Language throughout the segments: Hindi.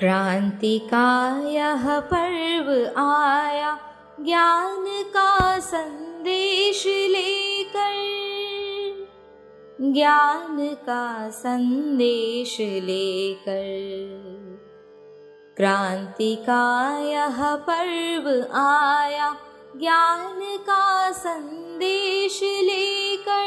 क्रांति का यह पर्व आया ज्ञान का संदेश लेकर, ज्ञान का संदेश लेकर। क्रांति का यह पर्व आया ज्ञान का संदेश लेकर,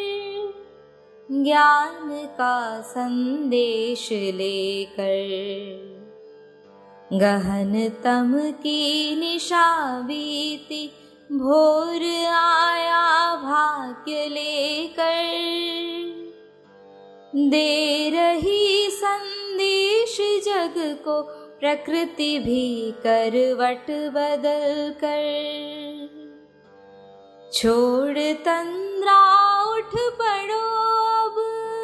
ज्ञान का संदेश लेकर। गहन तम की निशा बीती, भोर आया भाग्य लेकर, दे रही संदेश जग को प्रकृति भी करवट बदल कर। छोड़ तंद्रा उठ पड़ो अब,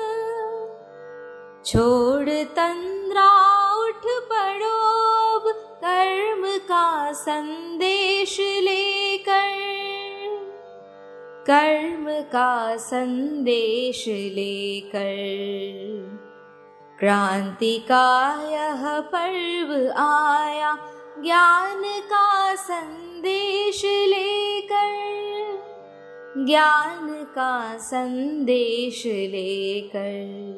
छोड़ तंद्रा उठ पड़ो अब, कर्म का संदेश लेकर, कर्म का संदेश लेकर। क्रांति का यह पर्व आया ज्ञान का संदेश लेकर, ज्ञान का संदेश लेकर।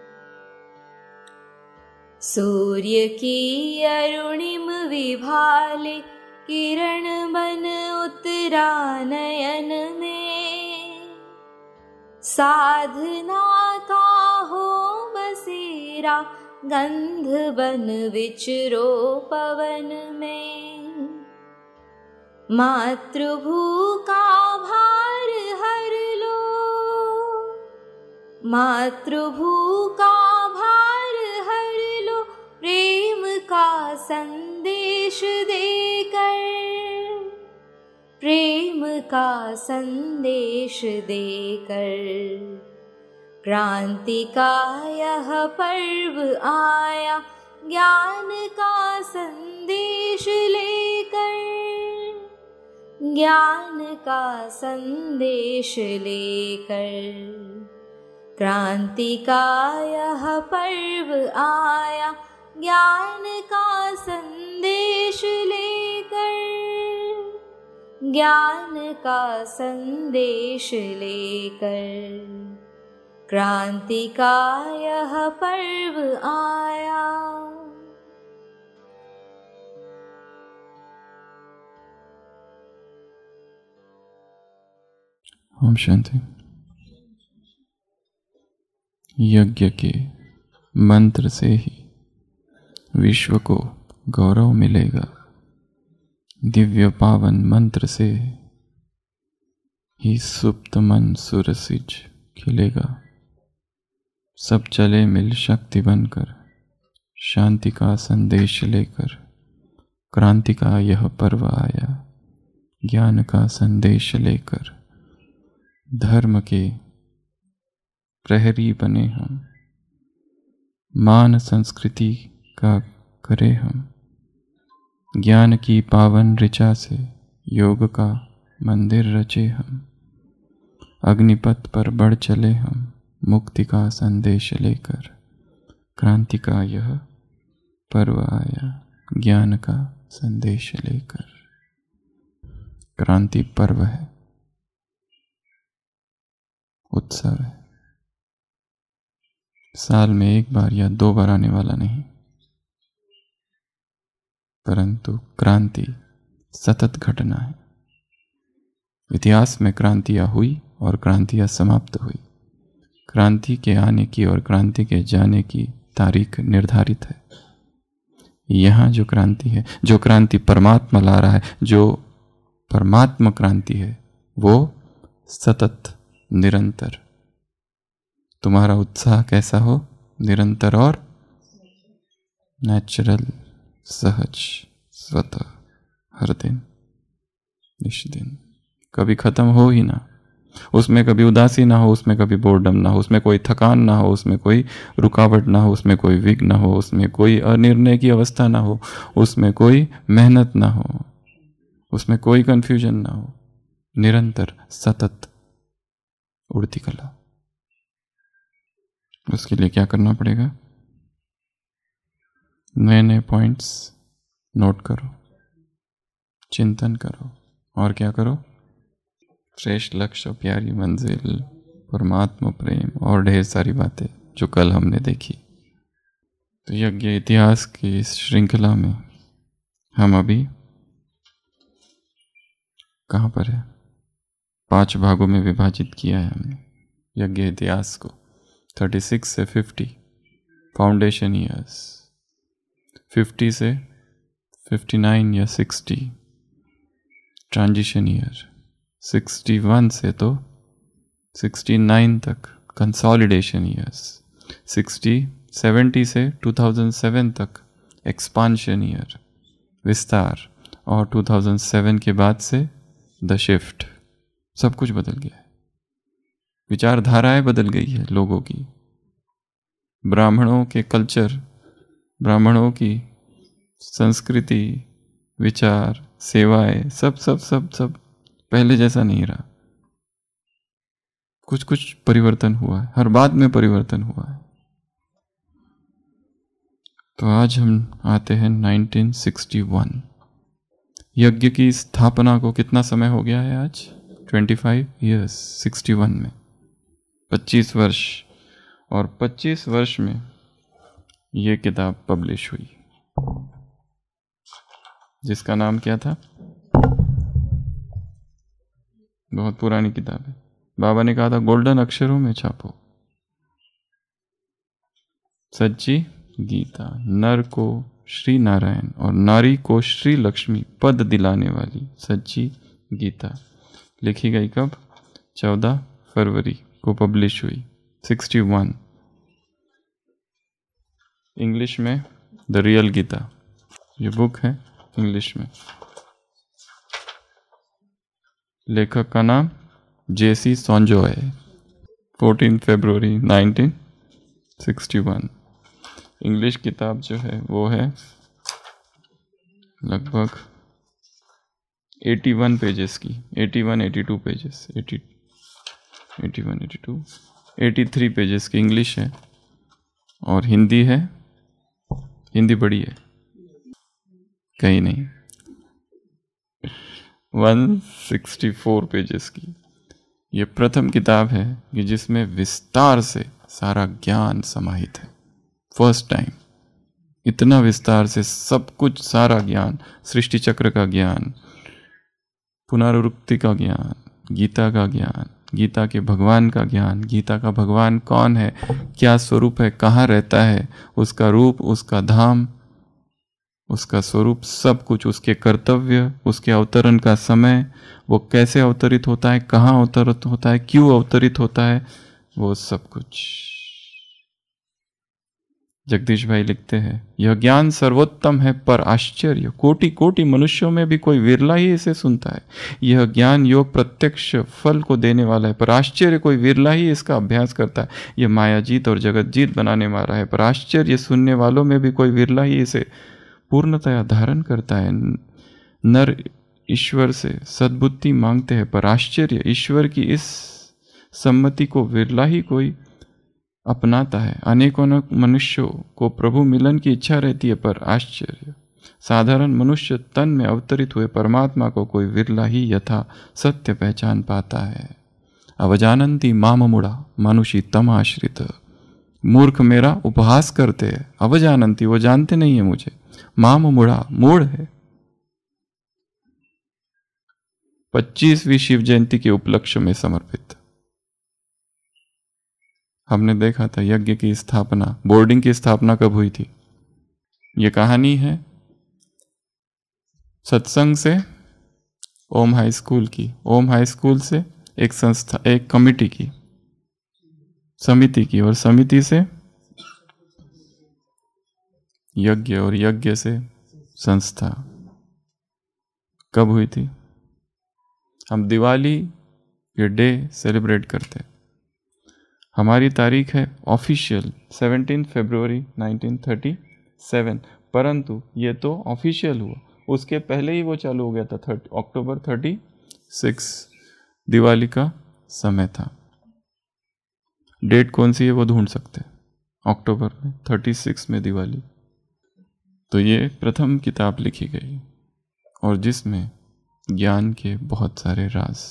सूर्य की अरुणिम विभाले, किरण बन उतरा नयन में, साधना का हो बसेरा, गंध बन विचरो पवन में। मातृभू का भार हर लो, मातृभू का भार हर लो, प्रेम का संदेश देकर, प्रेम का संदेश देकर। क्रांति का यह पर्व आया ज्ञान का संदेश लेकर, ज्ञान का संदेश लेकर। क्रांति का यह पर्व आया ज्ञान का संदेश लेकर, ज्ञान का संदेश लेकर। क्रांति का यह पर्व आया। ओम शांति। यज्ञ के मंत्र से ही विश्व को गौरव मिलेगा, दिव्य पावन मंत्र से ही सुप्त मन सुरसिज खिलेगा। सब चले मिल शक्ति बनकर, शांति का संदेश लेकर। क्रांति का यह पर्व आया ज्ञान का संदेश लेकर। धर्म के प्रहरी बने हम, मान संस्कृति का करे हम। ज्ञान की पावन ऋचा से योग का मंदिर रचे हम। अग्निपथ पर बढ़ चले हम, मुक्ति का संदेश लेकर। क्रांति का यह पर्व आया ज्ञान का संदेश लेकर। क्रांति पर्व है, उत्सव है, साल में एक बार या दो बार आने वाला नहीं, परंतु क्रांति सतत घटना है। इतिहास में क्रांतियां हुई और क्रांतियां समाप्त हुई। क्रांति के आने की और क्रांति के जाने की तारीख निर्धारित है। यहाँ जो क्रांति है, जो क्रांति परमात्मा ला रहा है, जो परमात्मा क्रांति है, वो सतत निरंतर। तुम्हारा उत्साह कैसा हो? निरंतर और नेचुरल, सहज, स्वतः, हर दिन निष्दिन, कभी खत्म हो ही ना। उसमें कभी उदासी ना हो, उसमें कभी बोर्डम ना हो, उसमें कोई थकान ना हो, उसमें कोई रुकावट ना हो, उसमें कोई विघ्न ना हो, उसमें कोई अनिर्णय की अवस्था ना हो, उसमें कोई मेहनत ना हो, उसमें कोई कंफ्यूजन ना हो। निरंतर सतत उड़ती कला। उसके लिए क्या करना पड़ेगा? नए नए पॉइंट्स नोट करो, चिंतन करो और क्या करो, श्रेष्ठ लक्ष्य, प्यारी मंजिल, परमात्मा प्रेम और ढेर सारी बातें जो कल हमने देखी। तो यज्ञ इतिहास की इस श्रृंखला में हम अभी कहाँ पर है? 5 भागों में विभाजित किया है हमने यज्ञ इतिहास को। 36 से 50 फाउंडेशन ईयर्स, 50 से 59 या 60 ट्रांजिशन ईयर, 61 से तो 69 तक कंसोलिडेशन ईयर्स, 70 से 2007 तक एक्सपांशन ईयर, विस्तार, और 2007 के बाद से द शिफ्ट। सब कुछ बदल गया है, विचारधाराएं बदल गई है लोगों की, ब्राह्मणों के कल्चर, ब्राह्मणों की संस्कृति, विचार, सेवाएं, सब सब सब सब पहले जैसा नहीं रहा। कुछ कुछ परिवर्तन हुआ है, हर बात में परिवर्तन हुआ है। तो आज हम आते हैं 1961। यज्ञ की स्थापना को कितना समय हो गया है आज? 25 ईयर्स। 61 में 25 वर्ष, और 25 वर्ष में ये किताब पब्लिश हुई, जिसका नाम क्या था? बहुत पुरानी किताब है। बाबा ने कहा था गोल्डन अक्षरों में छापो। सच्ची गीता, नर को श्री नारायण और नारी को श्री लक्ष्मी पद दिलाने वाली सच्ची गीता लिखी गई कब? 14 फरवरी को पब्लिश हुई। 61। इंग्लिश में द रियल गीता, ये बुक है इंग्लिश में। लेखक का नाम जेसी सॉन्जो है। 14 फरवरी 1961। इंग्लिश किताब जो है वो है लगभग 81 पेजेस की, 82 पेजेस, 83 पेजेस की इंग्लिश है, और हिंदी है, हिंदी बड़ी है, कहीं नहीं, 164 पेजेस की। ये प्रथम किताब है कि जिसमें विस्तार से सारा ज्ञान समाहित है। फर्स्ट टाइम इतना विस्तार से सब कुछ, सारा ज्ञान, सृष्टि चक्र का ज्ञान, पुनरावृत्ति का ज्ञान, गीता का ज्ञान, गीता के भगवान का ज्ञान, गीता का भगवान कौन है, क्या स्वरूप है, कहाँ रहता है, उसका रूप, उसका धाम, उसका स्वरूप, सब कुछ, उसके कर्तव्य, उसके अवतरण का समय, वो कैसे अवतरित होता है, कहाँ अवतरित होता है, क्यों अवतरित होता है, वो सब कुछ। जगदीश भाई लिखते हैं, यह ज्ञान सर्वोत्तम है पर आश्चर्य कोटि कोटि मनुष्यों में भी कोई विरला ही इसे सुनता है। यह ज्ञान योग प्रत्यक्ष फल को देने वाला है पर आश्चर्य कोई विरला ही इसका अभ्यास करता है। यह मायाजीत और जगतजीत बनाने वाला है पर आश्चर्य सुनने वालों में भी कोई विरला ही इसे पूर्णतया धारण करता है। नर ईश्वर से सद्बुद्धि मांगते हैं पर आश्चर्य ईश्वर की इस सम्मति को विरला ही कोई अपनाता है। अनेकों मनुष्यों को प्रभु मिलन की इच्छा रहती है पर आश्चर्य साधारण मनुष्य तन में अवतरित हुए परमात्मा को कोई विरला ही यथा सत्य पहचान पाता है। अवजानंती माम मुड़ा मनुषी तम आश्रित, मूर्ख मेरा उपहास करते हैं। अवजानंती, वो जानते नहीं है मुझे, माम मुड़ा, मूढ़ है। 25वीं शिव जयंती के उपलक्ष्य में समर्पित। हमने देखा था यज्ञ की स्थापना, बोर्डिंग की स्थापना कब हुई थी। ये कहानी है सत्संग से ओम हाई स्कूल की, ओम हाई स्कूल से एक संस्था, एक कमिटी की, समिति की, और समिति से यज्ञ, और यज्ञ से संस्था। कब हुई थी? हम दिवाली के डे सेलिब्रेट करते हैं। हमारी तारीख है ऑफिशियल 17 फरवरी 1937, परंतु ये तो ऑफिशियल हुआ, उसके पहले ही वो चालू हो गया था। अक्टूबर 36 दिवाली का समय था। डेट कौन सी है वो ढूंढ सकते हैं। अक्टूबर में 36 में दिवाली। तो ये प्रथम किताब लिखी गई और जिसमें ज्ञान के बहुत सारे राज,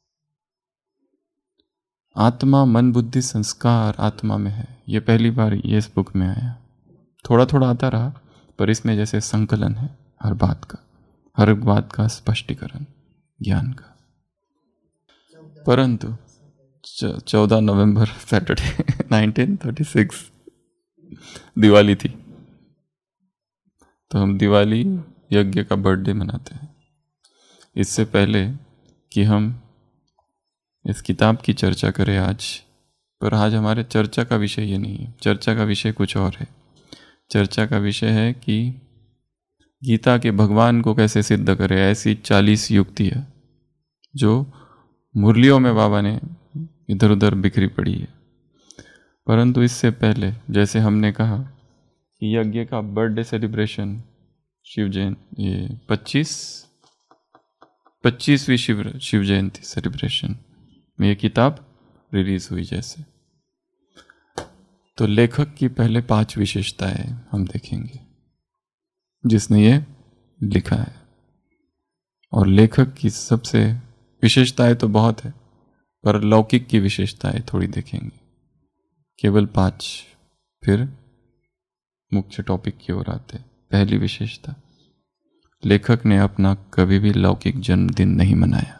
आत्मा मन बुद्धि संस्कार आत्मा में है, ये पहली बार ये इस बुक में आया। थोड़ा थोड़ा आता रहा पर इसमें जैसे संकलन है हर बात का स्पष्टीकरण ज्ञान का। परंतु 14 नवंबर सैटरडे 1936 दिवाली थी, तो हम दिवाली यज्ञ का बर्थडे मनाते हैं। इससे पहले कि हम इस किताब की चर्चा करें आज, पर आज हमारे चर्चा का विषय ये नहीं है, चर्चा का विषय कुछ और है। चर्चा का विषय है कि गीता के भगवान को कैसे सिद्ध करें। ऐसी 40 युक्तियाँ जो मुरलियों में बाबा ने इधर उधर बिखरी पड़ी है। परंतु इससे पहले जैसे हमने कहा कि यज्ञ का बर्थडे सेलिब्रेशन शिव जयंती, ये 25वीं शिव जयंती सेलिब्रेशन में ये किताब रिलीज हुई। जैसे तो लेखक की पहले 5 विशेषताएं हम देखेंगे जिसने ये लिखा है, और लेखक की सबसे विशेषताएं तो बहुत है पर लौकिक की विशेषताएं थोड़ी देखेंगे, केवल 5, फिर मुख्य टॉपिक की ओर आते। पहली विशेषता, लेखक ने अपना कभी भी लौकिक जन्मदिन नहीं मनाया।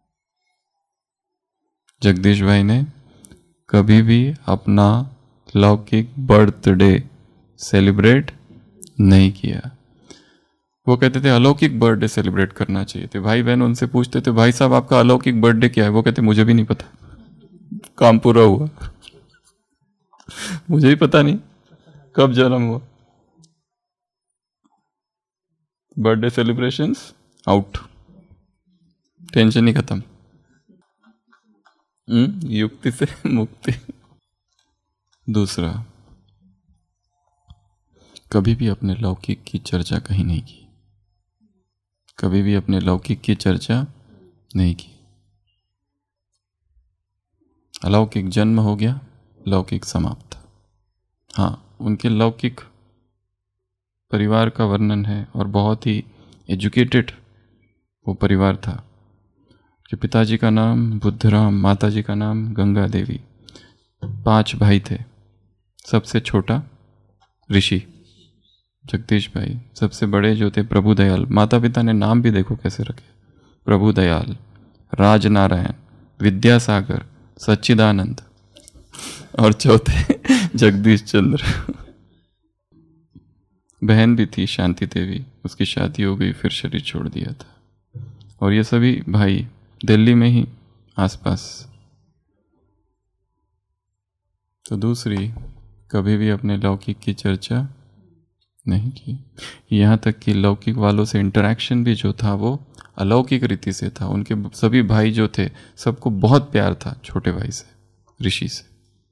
जगदीश भाई ने कभी भी अपना लौकिक बर्थडे सेलिब्रेट नहीं किया। वो कहते थे अलौकिक बर्थडे सेलिब्रेट करना चाहिए थे। भाई बहन उनसे पूछते थे भाई साहब आपका अलौकिक बर्थडे क्या है? वो कहते मुझे भी नहीं पता, काम पूरा हुआ मुझे भी पता नहीं कब जन्म हुआ। बर्थडे सेलिब्रेशंस आउट, टेंशन ही खत्म, युक्ति से मुक्ति। दूसरा, कभी भी अपने लौकिक की चर्चा कहीं नहीं की, कभी भी अपने लौकिक की चर्चा नहीं की। अलौकिक जन्म हो गया, लौकिक समाप्त। हाँ, उनके लौकिक परिवार का वर्णन है और बहुत ही एजुकेटेड वो परिवार था कि पिताजी का नाम बुद्धराम, माताजी का नाम गंगा देवी, 5 भाई थे। सबसे छोटा ऋषि जगदीश भाई, सबसे बड़े जो थे प्रभु दयाल। माता पिता ने नाम भी देखो कैसे रखे, प्रभु दयाल, राजनारायण, विद्यासागर, सच्चिदानंद, और चौथे जगदीश चंद्र। बहन भी थी शांति देवी, उसकी शादी हो गई फिर शरीर छोड़ दिया था। और ये सभी भाई दिल्ली में ही आसपास। तो दूसरी, कभी भी अपने लौकिक की चर्चा नहीं की। यहाँ तक कि लौकिक वालों से इंटरेक्शन भी जो था वो अलौकिक रीति से था। उनके सभी भाई जो थे सबको बहुत प्यार था छोटे भाई से, ऋषि से।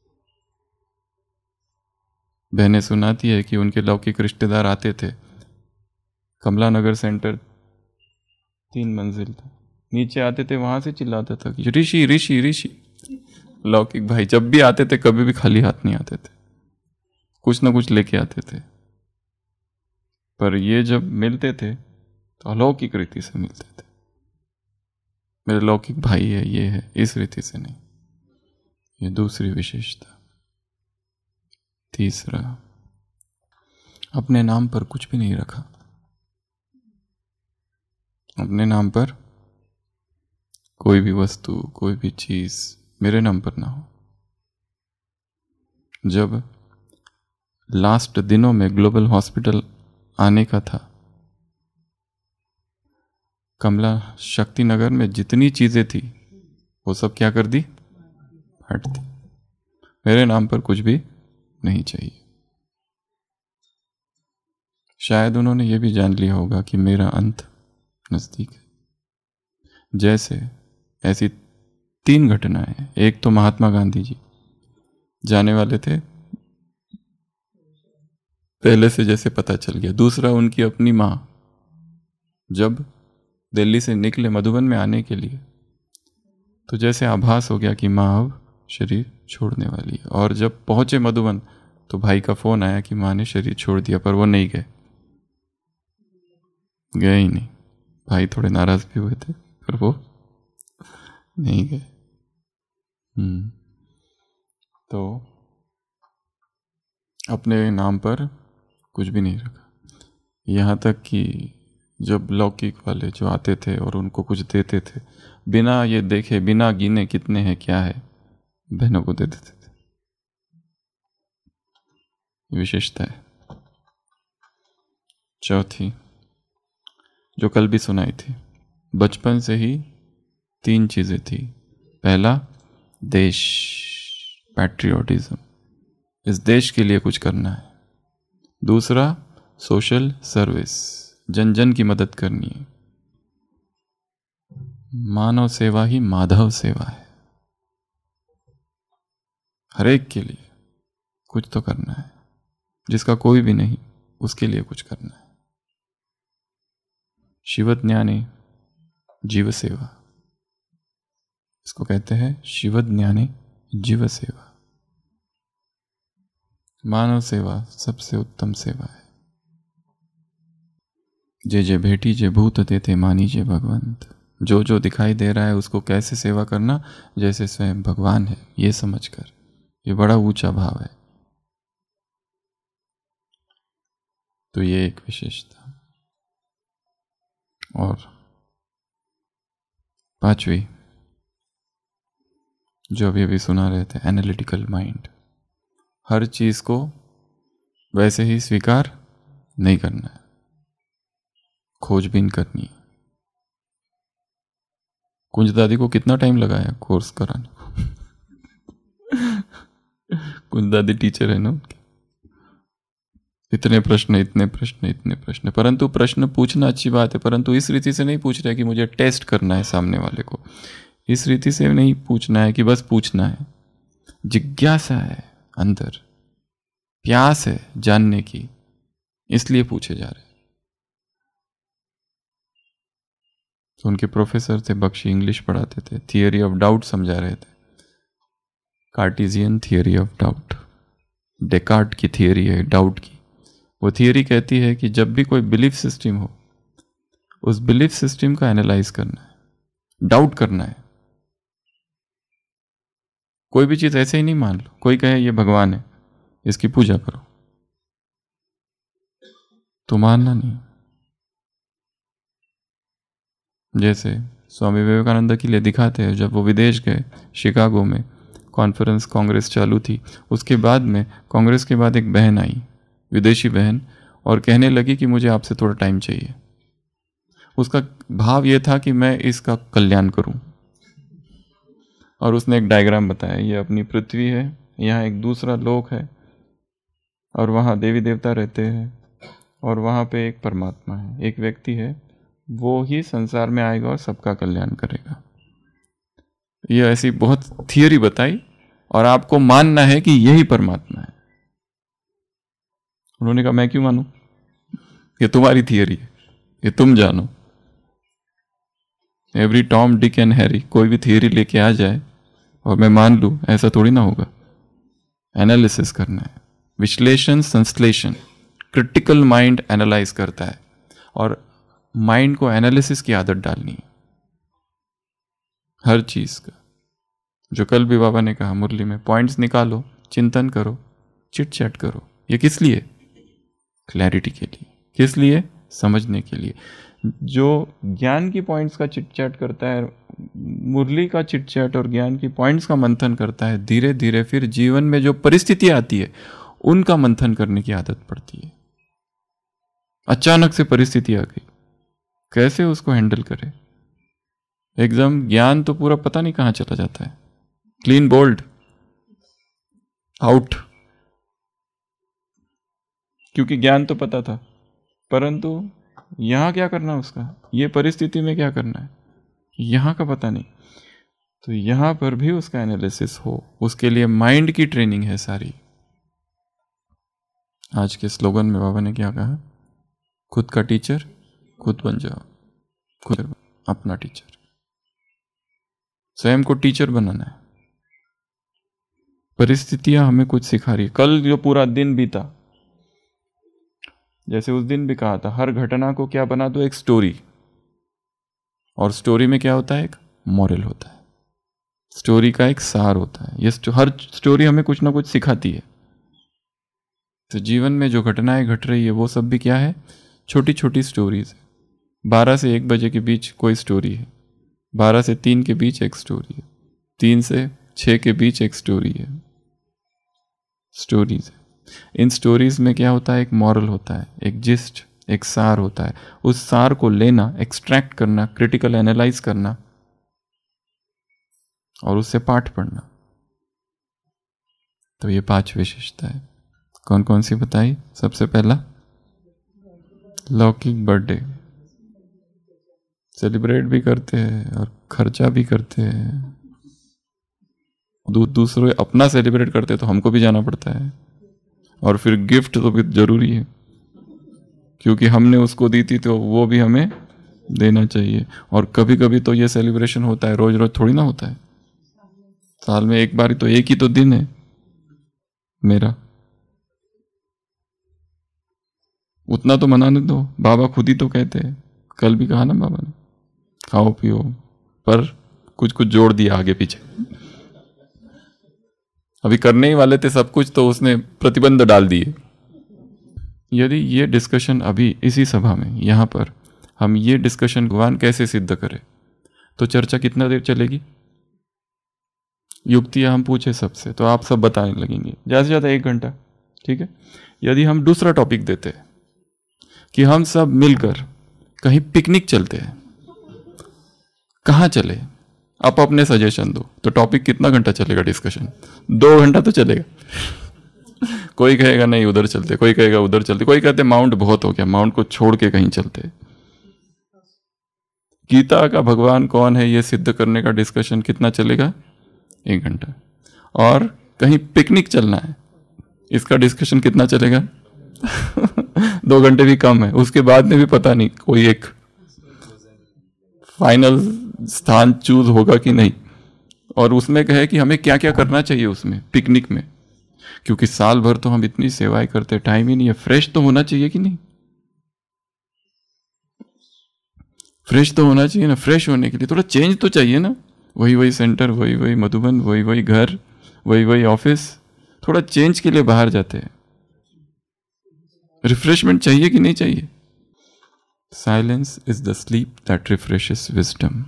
बहनें सुनाती है कि उनके लौकिक रिश्तेदार आते थे, कमला नगर सेंटर 3 मंजिल था, नीचे आते थे वहां से चिल्लाता था कि ऋषि ऋषि ऋषि। लौकिक भाई जब भी आते थे कभी भी खाली हाथ नहीं आते थे, कुछ ना कुछ लेके आते थे। पर ये जब मिलते थे तो अलौकिक रीति से मिलते थे, मेरे लौकिक भाई है, ये है, इस रीति से नहीं। ये दूसरी विशेषता। तीसरा, अपने नाम पर कुछ भी नहीं रखा। अपने नाम पर कोई भी वस्तु, कोई भी चीज मेरे नाम पर ना हो। जब लास्ट दिनों में ग्लोबल हॉस्पिटल आने का था, कमला शक्ति नगर में जितनी चीजें थी वो सब क्या कर दी, हट दी। मेरे नाम पर कुछ भी नहीं चाहिए। शायद उन्होंने ये भी जान लिया होगा कि मेरा अंत नजदीक है। जैसे ऐसी 3 घटनाएं। एक तो महात्मा गांधी जी जाने वाले थे, पहले से जैसे पता चल गया। दूसरा, उनकी अपनी माँ जब दिल्ली से निकले मधुबन में आने के लिए तो जैसे आभास हो गया कि माँ अब शरीर छोड़ने वाली है। और जब पहुंचे मधुबन तो भाई का फोन आया कि माँ ने शरीर छोड़ दिया, पर वो नहीं गए। गए ही नहीं। भाई थोड़े नाराज भी हुए थे पर वो नहीं गए। तो अपने नाम पर कुछ भी नहीं रखा, यहाँ तक कि जब लौकिक वाले जो आते थे और उनको कुछ देते थे, बिना ये देखे, बिना गिने कितने हैं क्या है, बहनों को दे देते थे। विशेषता है। चौथी, जो कल भी सुनाई थी, बचपन से ही 3 चीजें थी। पहला, देश, पैट्रियोटिज्म, इस देश के लिए कुछ करना है। दूसरा, सोशल सर्विस, जन जन की मदद करनी है। मानव सेवा ही माधव सेवा है। हर एक के लिए कुछ तो करना है, जिसका कोई भी नहीं उसके लिए कुछ करना है। शिवज्ञाने जीव सेवा, इसको कहते हैं शिवज्ञाने जीव सेवा। मानव सेवा सबसे उत्तम सेवा है। जे जे भेटी जे भूत देते मानी जे भगवंत, जो जो दिखाई दे रहा है उसको कैसे सेवा करना, जैसे स्वयं भगवान है, ये समझकर। ये बड़ा ऊंचा भाव है। तो ये एक विशेषता। और 5वीं, जो अभी अभी सुना रहे थे, एनालिटिकल माइंड। हर चीज को वैसे ही स्वीकार नहीं करना है, खोजबीन करनी है। कुंज दादी को कितना टाइम लगाया कोर्स कराने को? कुंज दादी टीचर है ना उनके। इतने प्रश्न, इतने प्रश्न, इतने प्रश्न। परंतु प्रश्न पूछना अच्छी बात है, परंतु इस रीति से नहीं पूछ रहे कि मुझे टेस्ट करना है सामने वाले को। इस रीति से नहीं पूछना है कि बस पूछना है। जिज्ञासा है अंदर, प्यास है जानने की, इसलिए पूछे जा रहे। तो उनके प्रोफेसर थे बख्शी, इंग्लिश पढ़ाते थे, थियरी ऑफ डाउट समझा रहे थे। Cartesian theory of doubt, Descartes की थियरी है डाउट की। वो थियरी कहती है कि जब भी कोई बिलीफ सिस्टम हो, उस बिलीफ सिस्टम का एनालाइज करना है, डाउट करना है। कोई भी चीज ऐसे ही नहीं मान लो। कोई कहे ये भगवान है, इसकी पूजा करो, तो मानना नहीं। जैसे स्वामी विवेकानंद के लिए दिखाते हैं, जब वो विदेश गए, शिकागो में कॉन्फ्रेंस, कांग्रेस चालू थी। उसके बाद में कांग्रेस के बाद एक बहन आई, विदेशी बहन, और कहने लगी कि मुझे आपसे थोड़ा टाइम चाहिए। उसका भाव ये था कि मैं इसका कल्याण करूं। और उसने एक डायग्राम बताया, ये अपनी पृथ्वी है, यहाँ एक दूसरा लोक है, और वहाँ देवी देवता रहते हैं, और वहाँ पे एक परमात्मा है, एक व्यक्ति है, वो ही संसार में आएगा और सबका कल्याण करेगा। ये ऐसी बहुत थियरी बताई, और आपको मानना है कि यही परमात्मा है। उन्होंने कहा मैं क्यों मानूं, ये तुम्हारी थियरी है, ये तुम जानो। Every Tom, Dick and Harry कोई भी थियरी लेके आ जाए और मैं मान लूं, ऐसा थोड़ी ना होगा। एनालिसिस करना है, विश्लेषण, संश्लेषण। क्रिटिकल माइंड एनालाइज करता है, और माइंड को एनालिसिस की आदत डालनी है हर चीज का। जो कल भी बाबा ने कहा मुरली में, पॉइंट्स निकालो, चिंतन करो, चिट चैट करो। ये किस लिए? क्लैरिटी के लिए। किस लिए? समझने के लिए। जो ज्ञान की पॉइंट्स का चिट चैट करता है, मुरली का चिट चैट और ज्ञान की पॉइंट्स का मंथन करता है, धीरे धीरे फिर जीवन में जो परिस्थिति आती है उनका मंथन करने की आदत पड़ती है। अचानक से परिस्थिति आ गई, कैसे उसको हैंडल करे? एकदम ज्ञान तो पूरा पता नहीं कहां चला जाता है, क्लीन बोल्ड आउट, क्योंकि ज्ञान तो पता था, परंतु यहां क्या करना उसका, ये परिस्थिति में क्या करना है, यहां का पता नहीं। तो यहां पर भी उसका एनालिसिस हो, उसके लिए माइंड की ट्रेनिंग है सारी। आज के स्लोगन में बाबा ने क्या कहा? खुद का टीचर खुद बन जाओ, खुद अपना टीचर, स्वयं को टीचर बनाना है। परिस्थितियां हमें कुछ सिखा रही है। कल जो पूरा दिन बीता, जैसे उस दिन भी कहा था, हर घटना को क्या बना दो, एक स्टोरी, और स्टोरी में क्या होता है, एक मॉरल होता है, स्टोरी का एक सार होता है। ये हर स्टोरी हमें कुछ ना कुछ सिखाती है। तो जीवन में जो घटनाएं घट रही है वो सब भी क्या है, छोटी छोटी स्टोरीज है। 12 से 1 बजे के बीच कोई स्टोरी है, 12 से 3 के बीच एक स्टोरी है, 3 से 6 के बीच एक स्टोरी है, स्टोरीज है। इन स्टोरीज में क्या होता है, एक मॉरल होता है, एक जिस्ट, एक सार होता है। उस सार को लेना, एक्सट्रैक्ट करना, क्रिटिकल एनालाइज करना और उससे पाठ पढ़ना। तो ये 5 विशेषता है। कौन कौन सी बताई? सबसे पहला, लौकिक बर्थडे सेलिब्रेट भी करते हैं और खर्चा भी करते हैं। दूसरे अपना सेलिब्रेट करते हैं तो हमको भी जाना पड़ता है, और फिर गिफ्ट तो भी जरूरी है, क्योंकि हमने उसको दी थी तो वो भी हमें देना चाहिए। और कभी कभी तो ये सेलिब्रेशन होता है, रोज रोज थोड़ी ना होता है, साल में एक बार, तो एक ही तो दिन है मेरा, उतना तो मनाने दो। बाबा खुद ही तो कहते हैं, कल भी कहा ना बाबा ने, खाओ पियो, पर कुछ कुछ जोड़ दिया आगे पीछे। अभी करने ही वाले थे सब कुछ, तो उसने प्रतिबंध डाल दिए। यदि ये डिस्कशन अभी इसी सभा में, यहाँ पर हम ये डिस्कशन भगवान कैसे सिद्ध करें, तो चर्चा कितना देर चलेगी? युक्तियां हम पूछे सबसे तो आप सब बताने लगेंगे, ज़्यादा से ज़्यादा 1 घंटा, ठीक है। यदि हम दूसरा टॉपिक देते हैं कि हम सब मिलकर कहीं पिकनिक चलते हैं, कहाँ चले, आप अपने सजेशन दो, तो टॉपिक कितना घंटा चलेगा डिस्कशन? 2 घंटा तो चलेगा। कोई कहेगा नहीं उधर चलते, कोई कहेगा उधर चलते, कोई कहते माउंट बहुत हो गया, माउंट को छोड़ के कहीं चलते। गीता का भगवान कौन है ये सिद्ध करने का डिस्कशन कितना चलेगा? 1 घंटा। और कहीं पिकनिक चलना है, इसका डिस्कशन कितना चलेगा? 2 घंटे भी कम है। उसके बाद में भी पता नहीं कोई एक फाइनल स्थान चूज होगा कि नहीं, और उसमें कहे कि हमें क्या क्या करना चाहिए उसमें पिकनिक में, क्योंकि साल भर तो हम इतनी सेवाएं करते, टाइम ही नहीं है। फ्रेश तो होना चाहिए कि नहीं? फ्रेश तो होना चाहिए ना। फ्रेश होने के लिए थोड़ा चेंज तो चाहिए ना। वही वही सेंटर, वही वही मधुबन, वही वही घर, वही वही ऑफिस, थोड़ा चेंज के लिए बाहर जाते हैं। रिफ्रेशमेंट चाहिए कि नहीं चाहिए? Silence is the sleep that refreshes wisdom.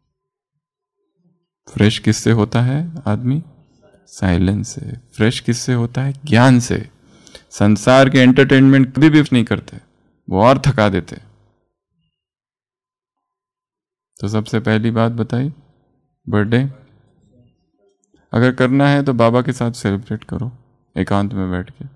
Fresh किससे होता है आदमी? साइलेंस से। फ्रेश किससे होता है? ज्ञान से। संसार के एंटरटेनमेंट कभी भी नहीं करते, वो और थका देते। तो सबसे पहली बात बताई, बर्थडे अगर करना है तो बाबा के साथ सेलिब्रेट करो, एकांत में बैठ के।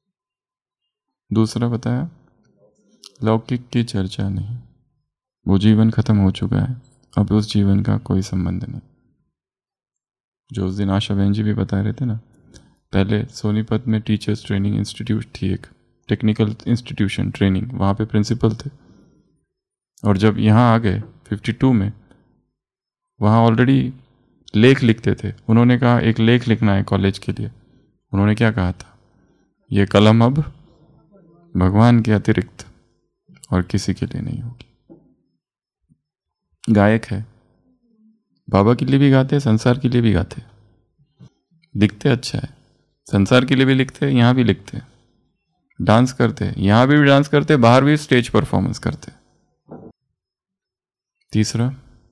दूसरा बताया, लौकिक की चर्चा नहीं, वो जीवन खत्म हो चुका है, अब उस जीवन का कोई संबंध नहीं। जो उस दिन आशा बहन जी भी बता रहे थे ना, पहले सोनीपत में टीचर्स ट्रेनिंग इंस्टीट्यूट थी, एक टेक्निकल इंस्टीट्यूशन ट्रेनिंग, वहाँ पे प्रिंसिपल थे। और जब यहाँ आ गए 52 में, वहाँ ऑलरेडी लेख लिखते थे। उन्होंने कहा एक लेख लिखना है कॉलेज के लिए। उन्होंने क्या कहा था, ये कलम अब भगवान के अतिरिक्त और किसी के लिए नहीं होगी। गायक है, बाबा के लिए भी गाते, संसार के लिए भी गाते, लिखते अच्छा है, संसार के लिए भी लिखते, यहाँ भी लिखते, डांस करते, यहाँ भी डांस करते, बाहर भी स्टेज परफॉर्मेंस करते। तीसरा,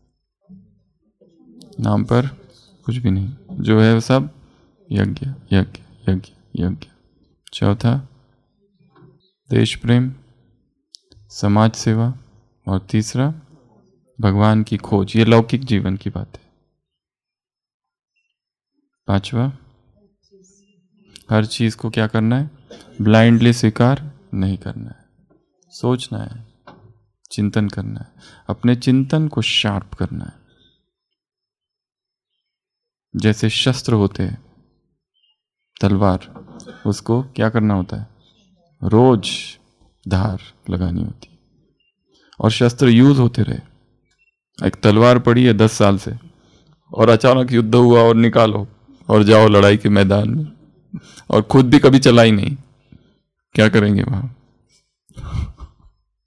नाम पर कुछ भी नहीं, जो है वो सब यज्ञ यज्ञ यज्ञ यज्ञ। चौथा, देश प्रेम, समाज सेवा, और तीसरा भगवान की खोज। ये लौकिक जीवन की बात है। पांचवा, हर चीज को क्या करना है? ब्लाइंडली स्वीकार नहीं करना है, सोचना है, चिंतन करना है, अपने चिंतन को शार्प करना है। जैसे शस्त्र होते हैं, तलवार, उसको क्या करना होता है? रोज धार लगानी होती है, और शस्त्र यूज होते रहे। एक तलवार पड़ी है 10 साल से, और अचानक युद्ध हुआ और निकालो और जाओ लड़ाई के मैदान में, और खुद भी कभी चलाई नहीं, क्या करेंगे वहां?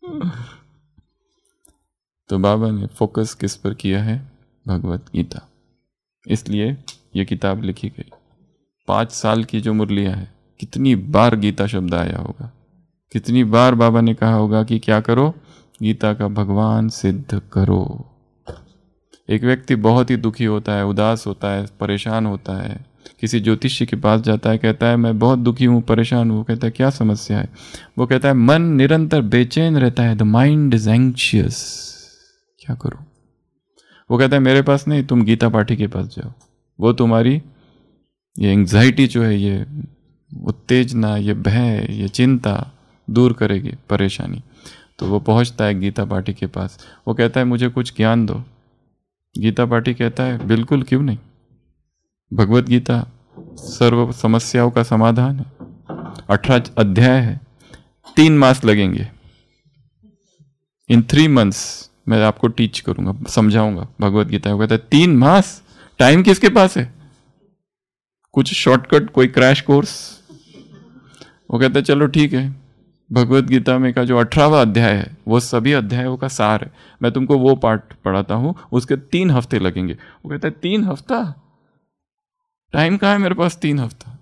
तो बाबा ने फोकस किस पर किया है? भगवत गीता। इसलिए ये किताब लिखी गई। 5 साल की जो मुरलियां है, कितनी बार गीता शब्द आया होगा, कितनी बार बाबा ने कहा होगा कि क्या करो? गीता का भगवान सिद्ध करो। एक व्यक्ति बहुत ही दुखी होता है, उदास होता है, परेशान होता है, किसी ज्योतिषी के पास जाता है, कहता है मैं बहुत दुखी हूँ, परेशान हूँ। कहता है क्या समस्या है? वो कहता है मन निरंतर बेचैन रहता है, द माइंड इज एंग्शियस, क्या करूँ? वो कहता है मेरे पास नहीं, तुम गीता पाठी के पास जाओ, वो तुम्हारी ये एंग्जाइटी जो है, ये उत्तेजना, ये भय, ये चिंता दूर करेगी, परेशानी। तो वो पहुंचता है गीता पाठी के पास। वो कहता है मुझे कुछ ज्ञान दो। गीता पाठी कहता है बिल्कुल, क्यों नहीं। भगवत गीता सर्व समस्याओं का समाधान है। 18 अध्याय है, 3 मास लगेंगे। इन 3 months मैं आपको टीच करूंगा, समझाऊंगा भगवत गीता। वो कहता है 3 मास, टाइम किसके पास है? कुछ शॉर्टकट, कोई क्रैश कोर्स? वो कहता है चलो ठीक है, भगवत गीता में का जो 18वां अध्याय है वो सभी अध्यायों का सार है, मैं तुमको वो पार्ट पढ़ाता हूं, उसके 3 हफ्ते लगेंगे। वो कहता है 3 हफ्ता? टाइम कहाँ है मेरे पास 3 हफ्ता?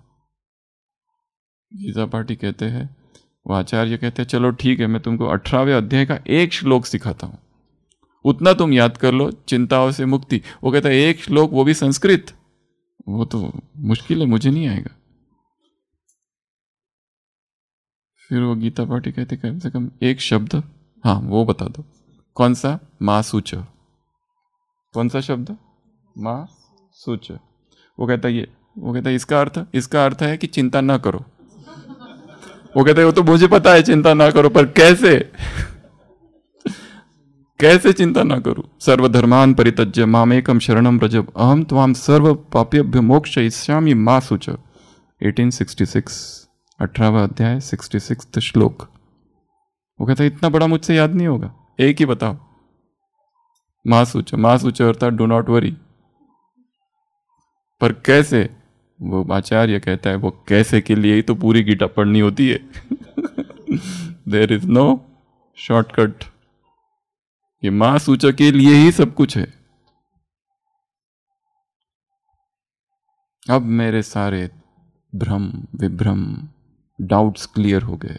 गीता पाठी कहते हैं, वो आचार्य कहते हैं चलो ठीक है, मैं तुमको 18वें अध्याय का एक श्लोक सिखाता हूं, उतना तुम याद कर लो, चिंताओं से मुक्ति। वो कहता है एक श्लोक, वो भी संस्कृत, वो तो मुश्किल है, मुझे नहीं आएगा। फिर वो गीता पाठी कहते कम से कम एक शब्द, हाँ वो बता दो, कौन सा? माँ सूच। कौन सा शब्द? माँ सूच। वो कहता है वो कहता है इसका अर्थ है कि चिंता ना करो। वो कहता है वो तो मुझे पता है चिंता ना करो, पर कैसे? कैसे चिंता ना करूं? सर्वधर्मान परित्यज्य मामेकम शरणम व्रज अहम त्वाम सर्व पापेभ्यो मोक्षयिष्यामि मा शुच। 1866, 18वां अध्याय, 66 श्लोक। वो कहता है इतना बड़ा मुझसे याद नहीं होगा, एक ही बताओ। मा शुच अर्थात डू नॉट वरी। पर कैसे? वो आचार्य कहता है वो कैसे के लिए ही तो पूरी गीता पढ़नी होती है। There is no shortcut. ये मां सूचक के लिए ही सब कुछ है। अब मेरे सारे भ्रम विभ्रम डाउट्स क्लियर हो गए।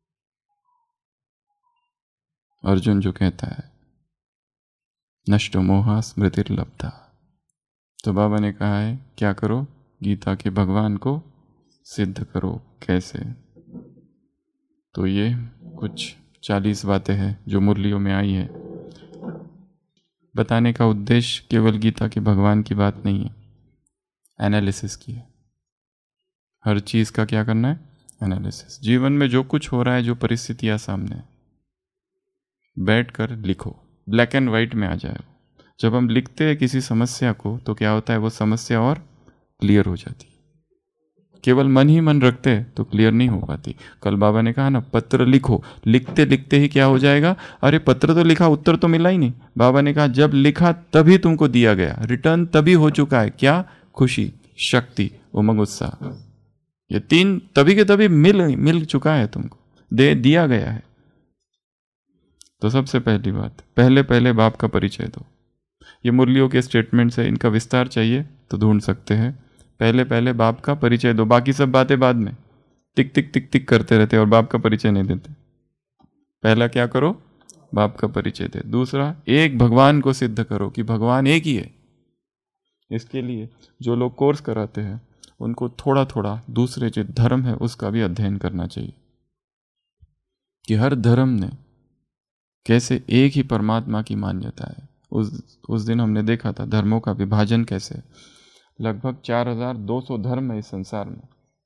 अर्जुन जो कहता है नष्टो मोहा स्मृतिर्लब्धा, तो बाबा ने कहा है क्या करो? गीता के भगवान को सिद्ध करो। कैसे? तो ये कुछ 40 बातें हैं जो मुरलियों में आई है। बताने का उद्देश्य केवल गीता के भगवान की बात नहीं है, एनालिसिस की है। हर चीज का क्या करना है? एनालिसिस। जीवन में जो कुछ हो रहा है, जो परिस्थितियां सामने है, बैठकर लिखो, ब्लैक एंड व्हाइट में आ जाए। जब हम लिखते हैं किसी समस्या को तो क्या होता है? वो समस्या और क्लियर हो जाती है। केवल मन ही मन रखते हैं तो क्लियर नहीं हो पाती। कल बाबा ने कहा ना, पत्र लिखो, लिखते लिखते ही क्या हो जाएगा? अरे पत्र तो लिखा, उत्तर तो मिला ही नहीं। बाबा ने कहा जब लिखा तभी तुमको दिया गया, रिटर्न तभी हो चुका है। क्या? खुशी, शक्ति, उमंग, उत्साह, ये 3 तभी के तभी मिल चुका है तुमको, दे दिया गया है। तो सबसे पहली बात, पहले पहले बाप का परिचय दो। ये मुरलियों के स्टेटमेंट्स है, इनका विस्तार चाहिए तो ढूंढ सकते हैं। पहले पहले बाप का परिचय दो, बाकी सब बातें बाद में। टिक टिक टिक टिक करते रहते और बाप का परिचय नहीं देते। पहला क्या करो? बाप का परिचय दे। दूसरा, एक भगवान को सिद्ध करो कि भगवान एक ही है। इसके लिए जो लोग कोर्स कराते हैं उनको थोड़ा थोड़ा दूसरे जो धर्म है उसका भी अध्ययन करना चाहिए कि हर धर्म ने कैसे एक ही परमात्मा की मान्यता है। उस दिन हमने देखा था धर्मों का विभाजन कैसे है। लगभग 4200 धर्म है इस संसार में,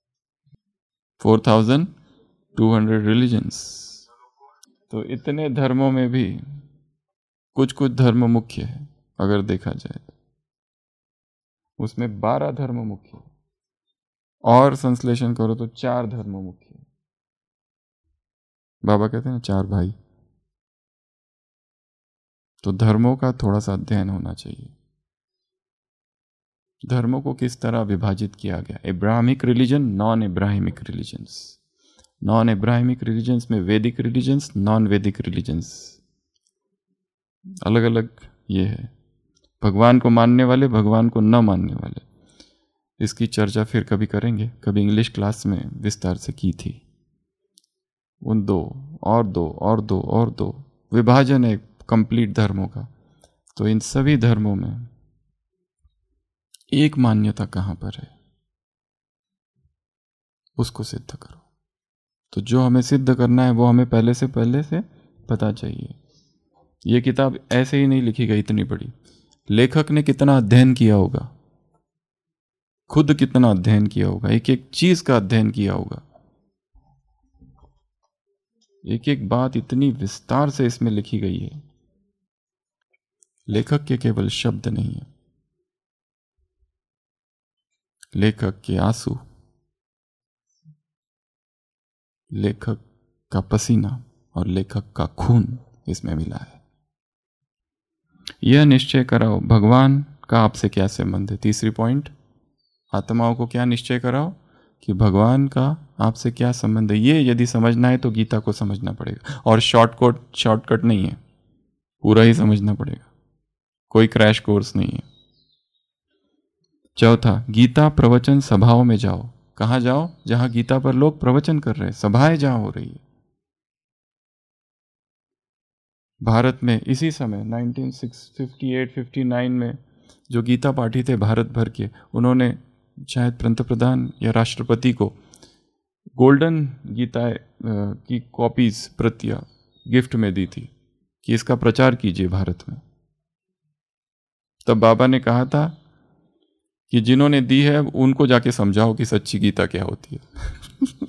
4200 रिलीजन्स। तो इतने धर्मों में भी कुछ कुछ धर्म मुख्य है। अगर देखा जाए तो उसमें 12 धर्म मुख्य है, और संश्लेषण करो तो 4 धर्म मुख्य है। बाबा कहते हैं ना 4 भाई। तो धर्मों का थोड़ा सा अध्ययन होना चाहिए। धर्मों को किस तरह विभाजित किया गया, Abrahamic religion, non Abrahamic religions, non Abrahamic religions में वैदिक रिलीजन्स, नॉन वैदिक रिलीजन्स, अलग अलग ये है। भगवान को मानने वाले, भगवान को न मानने वाले। इसकी चर्चा फिर कभी करेंगे, कभी इंग्लिश क्लास में विस्तार से की थी। उन दो और दो और दो और दो विभाजन है कंप्लीट धर्मों का। तो इन सभी धर्मों में एक मान्यता कहां पर है, उसको सिद्ध करो। तो जो हमें सिद्ध करना है वो हमें पहले से पता चाहिए। ये किताब ऐसे ही नहीं लिखी गई इतनी बड़ी। लेखक ने कितना अध्ययन किया होगा, खुद कितना अध्ययन किया होगा, एक एक चीज का अध्ययन किया होगा। एक एक बात इतनी विस्तार से इसमें लिखी गई है। लेखक के केवल शब्द नहीं है, लेखक के आंसू, लेखक का पसीना और लेखक का खून इसमें मिला है। यह निश्चय कराओ भगवान का आपसे क्या संबंध है। तीसरी पॉइंट, आत्माओं को क्या निश्चय कराओ कि भगवान का आपसे क्या संबंध है। ये यदि समझना है तो गीता को समझना पड़ेगा, और शॉर्टकट नहीं है, पूरा ही समझना पड़ेगा, कोई क्रैश कोर्स नहीं है। चौथा, गीता प्रवचन सभाओं में जाओ। कहां जाओ? जहां गीता पर लोग प्रवचन कर रहे हैं, सभाएं जहां हो रही है। भारत में इसी समय 1958-59 में जो गीता पाठी थे भारत भर के, उन्होंने शायद पंतप्रधान या राष्ट्रपति को गोल्डन गीता की कॉपीज, प्रतियां गिफ्ट में दी थी कि इसका प्रचार कीजिए भारत में। तब बाबा ने कहा था कि जिन्होंने दी है उनको जाके समझाओ कि सच्ची गीता क्या होती है।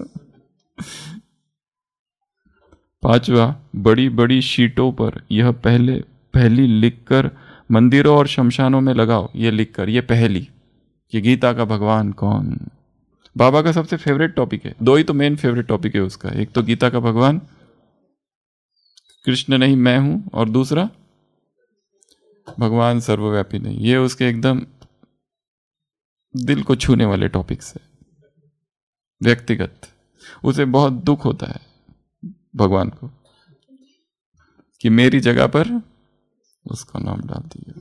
पांचवा, बड़ी बड़ी शीटों पर यह पहली लिखकर मंदिरों और शमशानों में लगाओ। ये लिखकर, ये पहली, कि गीता का भगवान कौन। बाबा का सबसे फेवरेट टॉपिक है, दो ही तो मेन फेवरेट टॉपिक है उसका। एक तो गीता का भगवान कृष्ण नहीं मैं हूं, और दूसरा भगवान सर्वव्यापी नहीं। ये उसके एकदम दिल को छूने वाले टॉपिक्स है। व्यक्तिगत उसे बहुत दुख होता है भगवान को कि मेरी जगह पर उसका नाम डाल दिया।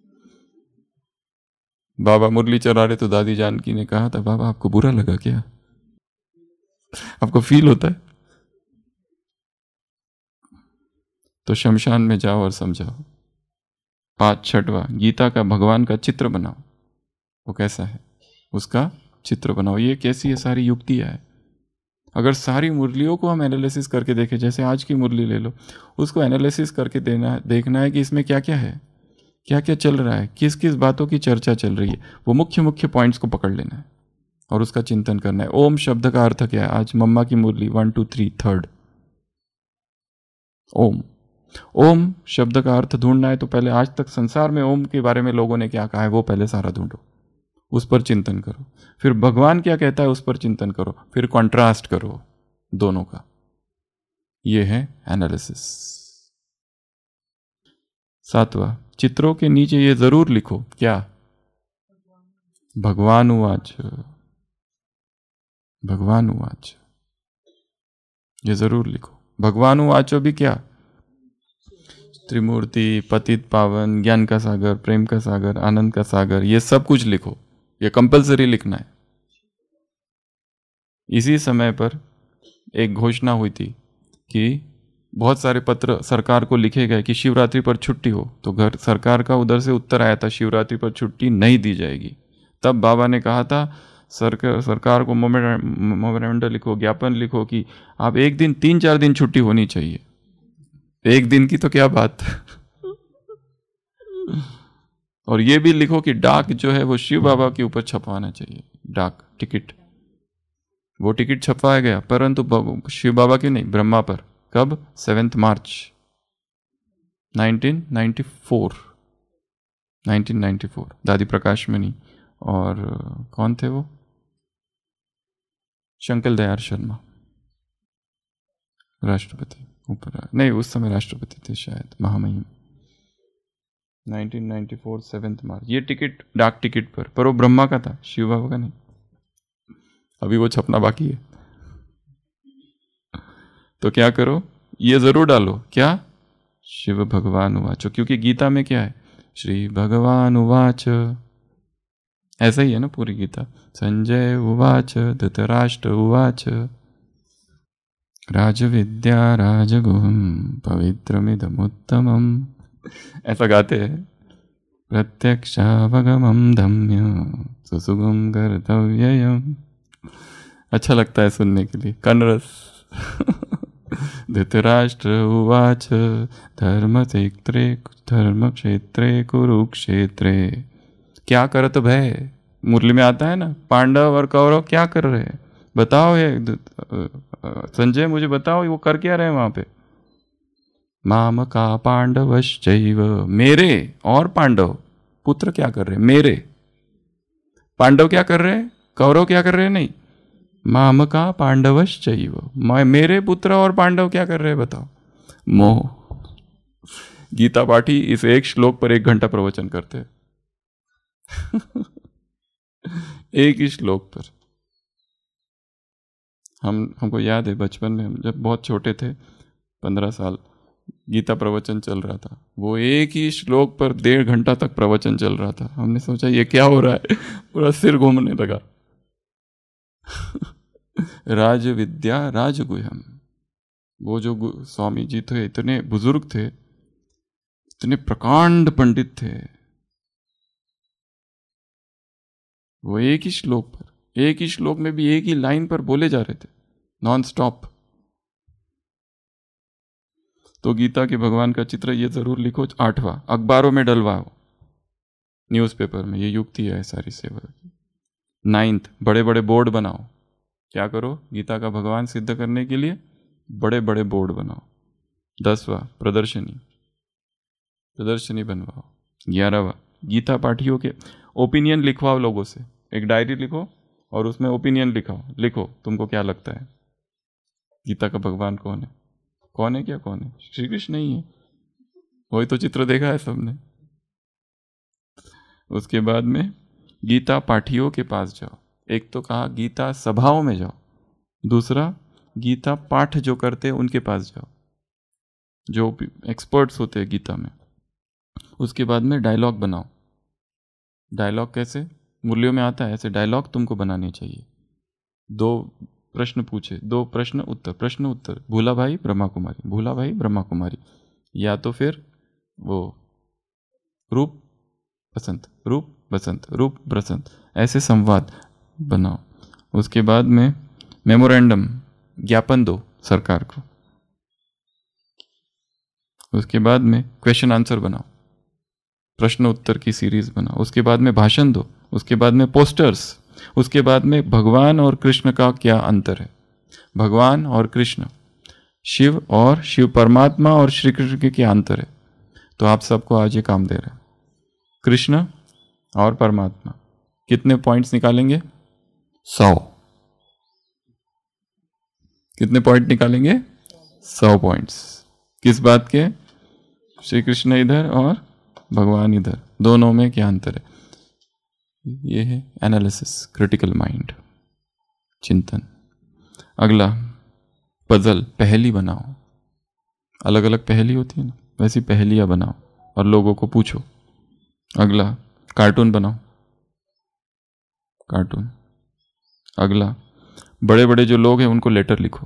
बाबा मुरली चला रहे तो दादी जानकी ने कहा था, बाबा आपको बुरा लगा क्या? आपको फील होता है? तो शमशान में जाओ और समझाओ। छठवां, गीता का भगवान का चित्र बनाओ। वो कैसा है उसका चित्र बनाओ। ये कैसी है सारी युक्तियां है। अगर सारी मुरलियों को हम एनालिसिस करके देखें, जैसे आज की मुरली ले लो, उसको एनालिसिस करके देखना है कि इसमें क्या क्या है, क्या क्या चल रहा है, किस किस बातों की चर्चा चल रही है। वो मुख्य मुख्य पॉइंट्स को पकड़ लेना है और उसका चिंतन करना है। ओम शब्द का अर्थ क्या है? आज मम्मा की मुरली 1 2 3 थर्ड ओम। ओम शब्द का अर्थ ढूंढना है तो पहले आज तक संसार में ओम के बारे में लोगों ने क्या कहा है वो पहले सारा ढूंढो, उस पर चिंतन करो। फिर भगवान क्या कहता है उस पर चिंतन करो, फिर कॉन्ट्रास्ट करो दोनों का। यह है एनालिसिस। सातवां, चित्रों के नीचे ये जरूर लिखो, क्या? भगवान उवाच, भगवान उवाच, ये जरूर लिखो। भगवान उवाचो भी क्या? त्रिमूर्ति, पतित पावन, ज्ञान का सागर, प्रेम का सागर, आनंद का सागर, ये सब कुछ लिखो। ये कंपलसरी लिखना है। इसी समय पर एक घोषणा हुई थी कि बहुत सारे पत्र सरकार को लिखे गए कि शिवरात्रि पर छुट्टी हो, तो घर सरकार का उधर से उत्तर आया था शिवरात्रि पर छुट्टी नहीं दी जाएगी। तब बाबा ने कहा था सरकार को मेमोरेंडम लिखो, ज्ञापन लिखो कि आप एक दिन 3-4 दिन छुट्टी होनी चाहिए। एक दिन की तो क्या बात। और ये भी लिखो कि डाक जो है वो शिव बाबा के ऊपर छपवाना चाहिए। डाक टिकट, वो टिकट छपवाया गया, परंतु शिव बाबा की नहीं, ब्रह्मा पर। कब? 7 मार्च 1994। दादी प्रकाश मणि और कौन थे वो? शंकर दयाल शर्मा राष्ट्रपति ऊपर, नहीं उस समय राष्ट्रपति थे शायद, महामहिम। 1994 7 मार्च। ये टिकट डाक टिकट पर वो ब्रह्मा का था, शिव बाबा का नहीं। अभी वो छपना बाकी है। तो क्या करो, ये जरूर डालो, क्या, शिव भगवान उवाच, क्योंकि गीता में क्या है, श्री भगवान उवाच, ऐसा ही है ना पूरी गीता। संजय उवाच धृतराष्ट्र उवाच राजविद्या राजगुहम पवित्रमिदमुत्तमम्, ऐसा गाते हैं। प्रत्यक्षावगमं धम्य सुसुगम कर्तव्ययम्, अच्छा लगता है सुनने के लिए, कनरस। धृतराष्ट्र उवाच धर्मक्षेत्रे कुरुक्षेत्रे, क्या करत भय, मुरली में आता है ना, पांडव और कौरव क्या कर रहे हैं बताओ, ये संजय मुझे बताओ वो कर क्या रहे हैं वहां पे। माम का पांडवश्चैव, मेरे और पांडव पुत्र क्या कर रहे हैं, मेरे पांडव क्या कर रहे हैं, कौरव क्या कर रहे हैं, नहीं, माम का पांडवश्चैव, मेरे पुत्र और पांडव क्या कर रहे हैं बताओ। मोह। गीता पाठी इस एक श्लोक पर 1 घंटा प्रवचन करते हैं। एक ही श्लोक पर। हमको याद है बचपन में, हम जब बहुत छोटे थे, 15 साल, गीता प्रवचन चल रहा था, वो एक ही श्लोक पर 1.5 घंटा तक प्रवचन चल रहा था। हमने सोचा ये क्या हो रहा है, पूरा सिर घूमने लगा। राज विद्या राजगुह्यम, वो जो स्वामी जी थे, इतने बुजुर्ग थे, इतने प्रकांड पंडित थे, वो एक ही श्लोक पर, एक ही श्लोक में भी एक ही लाइन पर बोले जा रहे थे, नॉन स्टॉप। तो गीता के भगवान का चित्र ये जरूर लिखो, 8वां, अखबारों में डलवाओ, न्यूज़पेपर में, ये युक्ति है सारी सेवा की। 9th, बड़े बड़े बोर्ड बनाओ, क्या करो, गीता का भगवान सिद्ध करने के लिए बड़े बड़े बोर्ड बनाओ। 10वां, प्रदर्शनी बनवाओ। 11वां, गीता पाठियों के ओपिनियन लिखवाओ, लोगों से एक डायरी लिखो और उसमें ओपिनियन लिखो तुमको क्या लगता है गीता का भगवान कौन है, कौन है, क्या कौन है, श्री कृष्ण नहीं है, वही तो चित्र देखा है सबने। उसके बाद में गीता पाठियों के पास जाओ, एक तो कहा गीता सभाओं में जाओ, दूसरा गीता पाठ जो करते हैं उनके पास जाओ, जो एक्सपर्ट्स होते हैं गीता में। उसके बाद में डायलॉग बनाओ। डायलॉग कैसे, मुरलियों में आता है, ऐसे डायलॉग तुमको बनाने चाहिए। 2 प्रश्न पूछे, 2 प्रश्न उत्तर, भूला भाई ब्रह्मा कुमारी, या तो फिर वो रूप बसंत, ऐसे संवाद बनाओ। उसके बाद में मेमोरेंडम, ज्ञापन दो सरकार को। उसके बाद में क्वेश्चन आंसर बनाओ, प्रश्न उत्तर की सीरीज बनाओ। उसके बाद में भाषण दो। उसके बाद में पोस्टर्स। उसके बाद में भगवान और कृष्ण का क्या अंतर है, भगवान और कृष्ण, शिव परमात्मा और श्री कृष्ण के क्या अंतर है। तो आप सबको आज ये काम दे रहे हैं, कृष्ण और परमात्मा, कितने पॉइंट्स निकालेंगे, 100। कितने पॉइंट निकालेंगे, 100 पॉइंट्स। किस बात के, श्री कृष्ण इधर और भगवान इधर, दोनों में क्या अंतर है। ये है एनालिसिस, क्रिटिकल माइंड, चिंतन। अगला पजल, पहेली बनाओ। अलग अलग पहेली होती है ना, वैसी पहेलियां बनाओ और लोगों को पूछो। अगला कार्टून बनाओ, कार्टून। अगला बड़े बड़े जो लोग हैं उनको लेटर लिखो।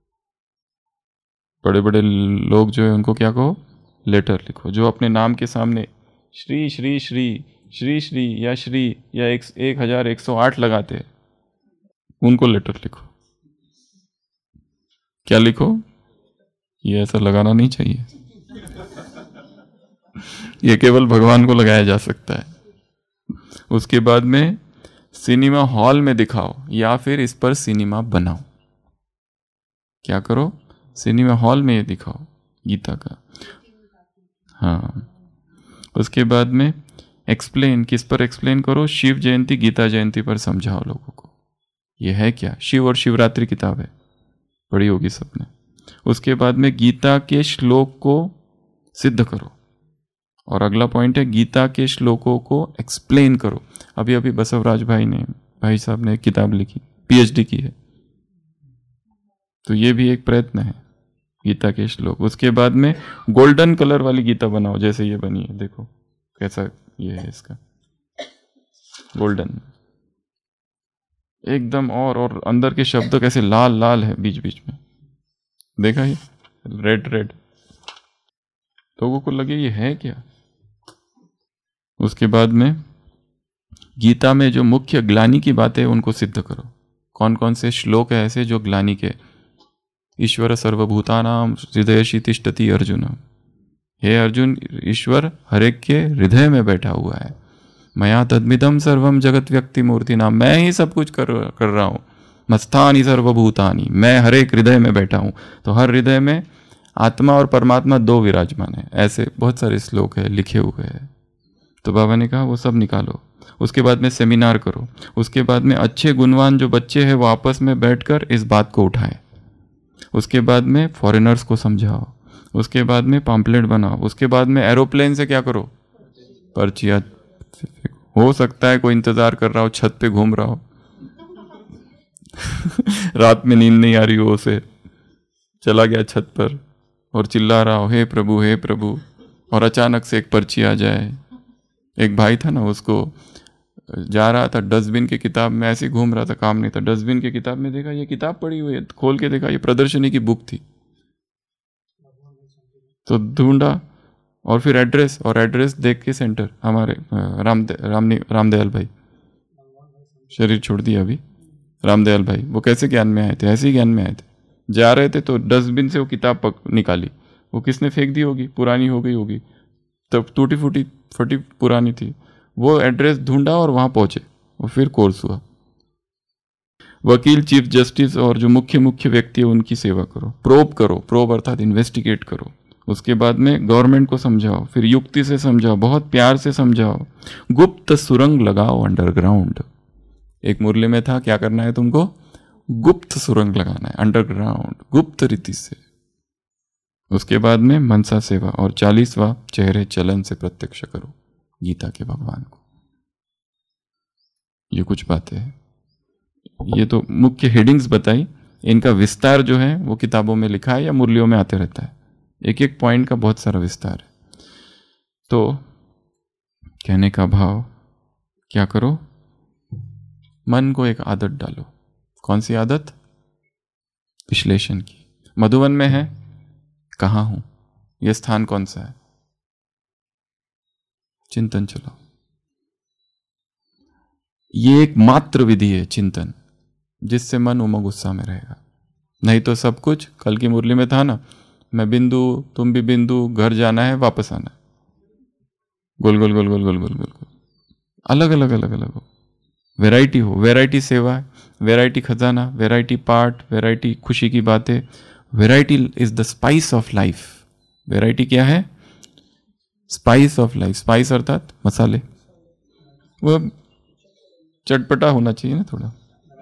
बड़े बड़े लोग जो है उनको क्या कहो, लेटर लिखो। जो अपने नाम के सामने श्री श्री श्री श्री श्री या श्री या 1108 लगाते हैं, उनको लेटर लिखो। क्या लिखो, ये ऐसा लगाना नहीं चाहिए, ये केवल भगवान को लगाया जा सकता है। उसके बाद में सिनेमा हॉल में दिखाओ या फिर इस पर सिनेमा बनाओ। क्या करो, सिनेमा हॉल में ये दिखाओ गीता का। हाँ, उसके बाद में एक्सप्लेन, किस पर एक्सप्लेन करो, शिव जयंती गीता जयंती पर समझाओ लोगों को। ये है क्या, शिव और शिवरात्रि किताब है, पढ़ी होगी सबने। उसके बाद में गीता के श्लोक को सिद्ध करो। और अगला पॉइंट है गीता के श्लोकों को एक्सप्लेन करो। अभी अभी बसवराज भाई साहब ने एक किताब लिखी, PhD की है, तो ये भी एक प्रयत्न है गीता के श्लोक। उसके बाद में गोल्डन कलर वाली गीता बनाओ, जैसे ये बनी है, देखो कैसा ये है इसका, गोल्डन एकदम। और अंदर के शब्द कैसे लाल लाल है बीच बीच में, देखा ये रेड रेड, लोगों को लगे ये है क्या। उसके बाद में गीता में जो मुख्य ग्लानि की बातें उनको सिद्ध करो। कौन कौन से श्लोक है ऐसे जो ग्लानि के, ईश्वर सर्वभूतानां हृदयेषु तिष्ठति अर्जुन, हे अर्जुन ईश्वर हर एक के हृदय में बैठा हुआ है। मया तद्मिदं सर्वम जगत व्यक्ति मूर्ति नाम, मैं ही सब कुछ कर रहा हूँ। मत्स्थानि सर्वभूतानि, मैं हर एक हृदय में बैठा हूँ। तो हर हृदय में आत्मा और परमात्मा दो विराजमान है। ऐसे बहुत सारे श्लोक है लिखे हुए हैं। तो बाबा ने कहा वो सब निकालो। उसके बाद में सेमिनार करो। उसके बाद में अच्छे गुणवान जो बच्चे हैं वो आपस में बैठकर इस बात को उठाएं। उसके बाद में फॉरेनर्स को समझाओ। उसके बाद में पम्पलेट बनाओ। उसके बाद में एरोप्लेन से क्या करो, पर्चियाँ। हो सकता है कोई इंतजार कर रहा हो, छत पे घूम रहा हो रात में नींद नहीं आ रही हो, उसे चला गया छत पर और चिल्ला रहा हो हे प्रभु हे प्रभु, और अचानक से एक पर्ची आ जाए। एक भाई था ना, उसको जा रहा था डस्टबिन की किताब में, ऐसे घूम रहा था, काम नहीं था, डस्टबिन की किताब में देखा ये किताब पड़ी हुई है, खोल के देखा ये प्रदर्शनी की बुक थी। तो ढूंढा और फिर एड्रेस, और एड्रेस देख के सेंटर हमारे रामदयाल भाई, शरीर छोड़ दिया अभी, रामदयाल भाई, वो कैसे ज्ञान में आए थे, ऐसे ही ज्ञान में आए थे। जा रहे थे तो डस्टबिन से वो किताब निकाली, वो किसने फेंक दी होगी, पुरानी हो गई होगी, तब टूटी फूटी फटी पुरानी थी। वो एड्रेस ढूंढा और वहां पहुंचे, और फिर कोर्स हुआ। वकील, चीफ जस्टिस और जो मुख्य मुख्य व्यक्ति है उनकी सेवा करो, करो, प्रोब अर्थात इन्वेस्टिगेट करो। उसके बाद में गवर्नमेंट को समझाओ, फिर युक्ति से समझाओ, बहुत प्यार से समझाओ। गुप्त सुरंग लगाओ अंडरग्राउंड। एक मुरली में था क्या करना है तुमको, गुप्त सुरंग लगाना है अंडरग्राउंड, गुप्त रीति से। उसके बाद में मनसा सेवा और 40वां चेहरे चलन से प्रत्यक्ष करो गीता के भगवान को। ये कुछ बातें हैं, ये तो मुख्य हेडिंग्स बताई। इनका विस्तार जो है वो किताबों में लिखा है या मुरलियों में आते रहता है। एक एक पॉइंट का बहुत सारा विस्तार है। तो कहने का भाव, क्या करो, मन को एक आदत डालो। कौन सी आदत, विश्लेषण की। मधुवन में है, कहाँ हूं, यह स्थान कौन सा है, चिंतन चलाओ। ये एक मात्र विधि है चिंतन, जिससे मन उमंग उत्साह में रहेगा। नहीं तो सब कुछ, कल की मुरली में था ना, मैं बिंदु तुम भी बिंदु, घर जाना है वापस आना है, गोल गोल गोल गोल गोल गोल गोल गोल, अलग अलग अलग अलग हो। वैरायटी हो, वैरायटी सेवा, वैरायटी खजाना, वैरायटी पार्ट, वैरायटी खुशी की बातें। Variety is the spice of life. Variety क्या है, स्पाइस ऑफ लाइफ। स्पाइस अर्थात मसाले, वो चटपटा होना चाहिए ना थोड़ा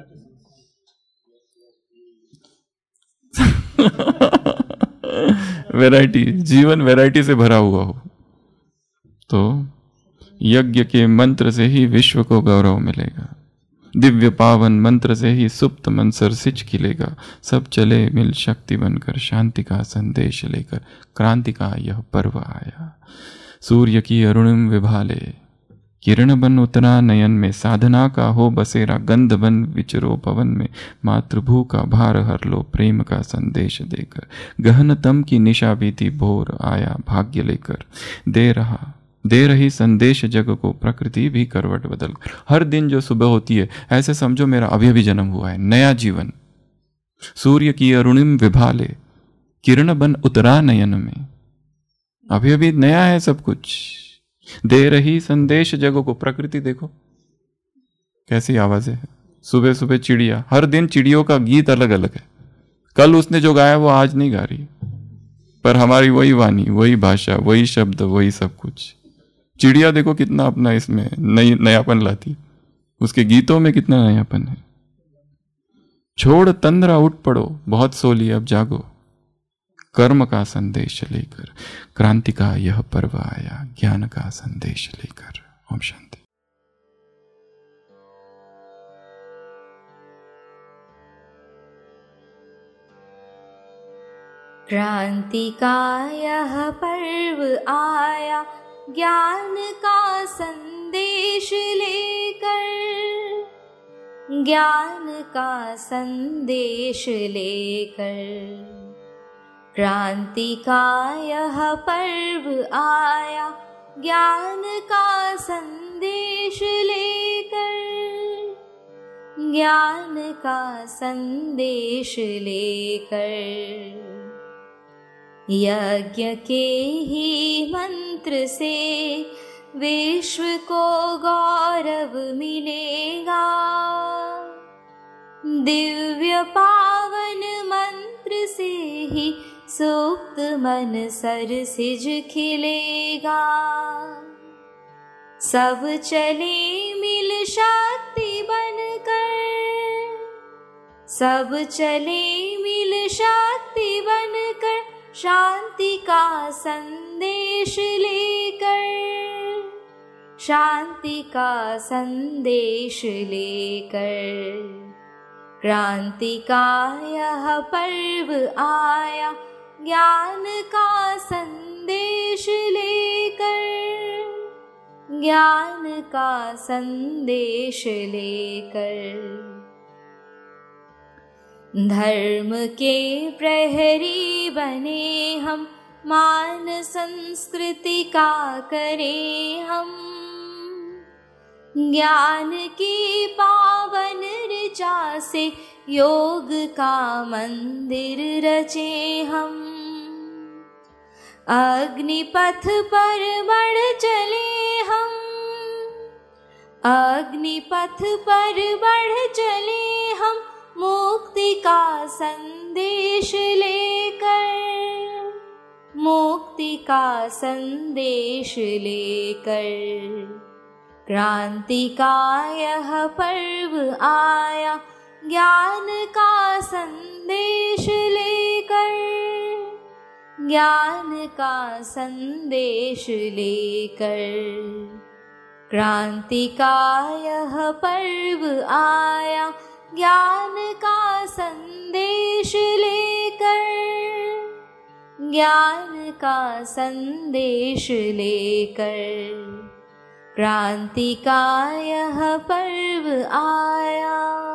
वैरायटी, जीवन वैरायटी से भरा हुआ हो। तो यज्ञ के मंत्र से ही विश्व को गौरव मिलेगा, दिव्य पावन मंत्र से ही सुप्त मन सरसिच खिलेगा। सब चले मिल शक्ति बनकर, शांति का संदेश लेकर, क्रांति का यह पर्व आया। सूर्य की अरुणिम विभाले, किरण बन उतरा नयन में, साधना का हो बसेरा, गंध बन विचरो पवन में। मातृभू का भार हर लो, प्रेम का संदेश देकर, गहनतम की निशा बीती भोर आया भाग्य लेकर। दे रही संदेश जग को, प्रकृति भी करवट बदल। हर दिन जो सुबह होती है, ऐसे समझो मेरा अभी अभी जन्म हुआ है, नया जीवन। सूर्य की अरुणिम विभाले, किरण बन उतरा नयन में, अभी अभी नया है सब कुछ। दे रही संदेश जगों को, प्रकृति देखो कैसी आवाजें है। सुबह सुबह चिड़िया, हर दिन चिड़ियों का गीत अलग अलग है। कल उसने जो गाया वो आज नहीं गा रही, पर हमारी वही वाणी, वही भाषा, वही शब्द, वही सब कुछ। चिड़िया देखो कितना अपना इसमें नयापन लाती, उसके गीतों में कितना नयापन है। छोड़ तंद्रा उठ पड़ो, बहुत सो ली अब जागो, कर्म का संदेश लेकर, क्रांति का यह पर्व आया, ज्ञान का संदेश लेकर। ओम शांति। क्रांति का यह पर्व आया ज्ञान का संदेश लेकर, ज्ञान का संदेश लेकर। क्रांति का यह पर्व आया ज्ञान का संदेश लेकर, ज्ञान का संदेश लेकर। यज्ञ के ही मंत्र से विश्व को गौरव मिलेगा, दिव्य पावन मंत्र से ही सुप्त मन सरसिज खिलेगा। सब चले मिल शक्ति बनकर, सब चले मिल शक्ति बनकर, शांति का संदेश लेकर, शांति का संदेश लेकर। क्रांति का यह पर्व आया ज्ञान का संदेश लेकर, ज्ञान का संदेश लेकर। धर्म के प्रहरी बने हम, मान संस्कृति का करें हम, ज्ञान की पावन ऋचा से योग का मंदिर रचे हम। अग्निपथ पर बढ़ चले हम, अग्निपथ पर बढ़ चले हम, मुक्ति का संदेश लेकर, मुक्ति का संदेश लेकर। क्रांति का यह पर्व आया ज्ञान का संदेश लेकर, ज्ञान का संदेश लेकर। क्रांति का यह पर्व आया ज्ञान का संदेश लेकर, ज्ञान का संदेश लेकर। क्रांति का यह पर्व आया।